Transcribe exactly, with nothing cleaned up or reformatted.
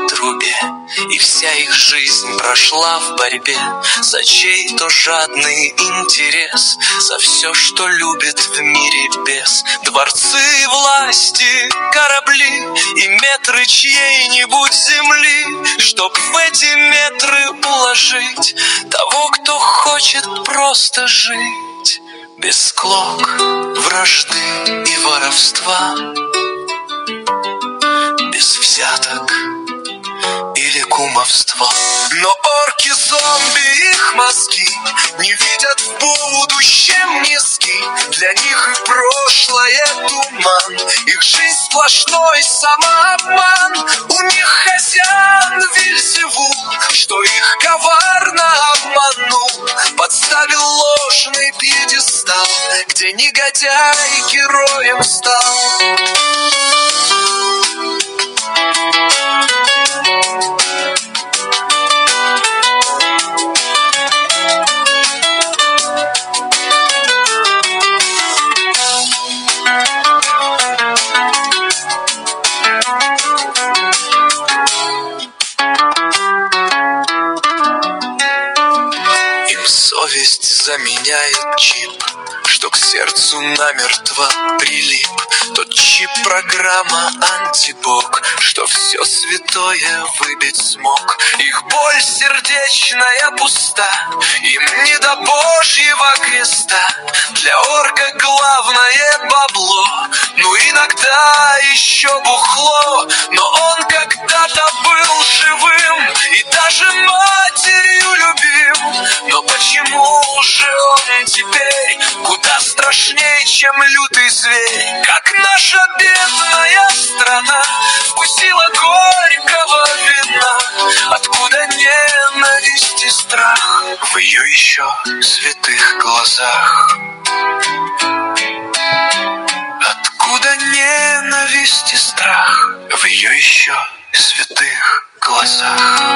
трубе, и вся их жизнь прошла в борьбе за чей-то жадный интерес, за все, что любит в мире без. Дворцы власти, корабли и метры чьей-нибудь земли, чтоб в эти метры уложить того, кто хочет просто жить без склок, вражды и воровства, без взяток или кумовства. Но орки-зомби, их мозги не видят в будущем низки. Для них и прошлое туман, их жизнь сплошной самообман. У них хозяин Вельзевул, что их коварно обманул, подставил ложный пьедестал, где негодяй героем стал. Совесть заменяет чип, что к сердцу намертво прилип. Тот чип — программа антибог, что все святое выбить смог. Их боль сердечная пуста, им не до Божьего креста. Для орка главное бабло, ну иногда еще бухло. Но он когда-то был живым и даже матерью любим. Но почему же он теперь куда страшнее, чем лютый зверь? Как наша бедная страна вкусила горького вина. Откуда ненависть и страх в ее еще святых глазах? Откуда ненависть и страх в ее еще святых глазах?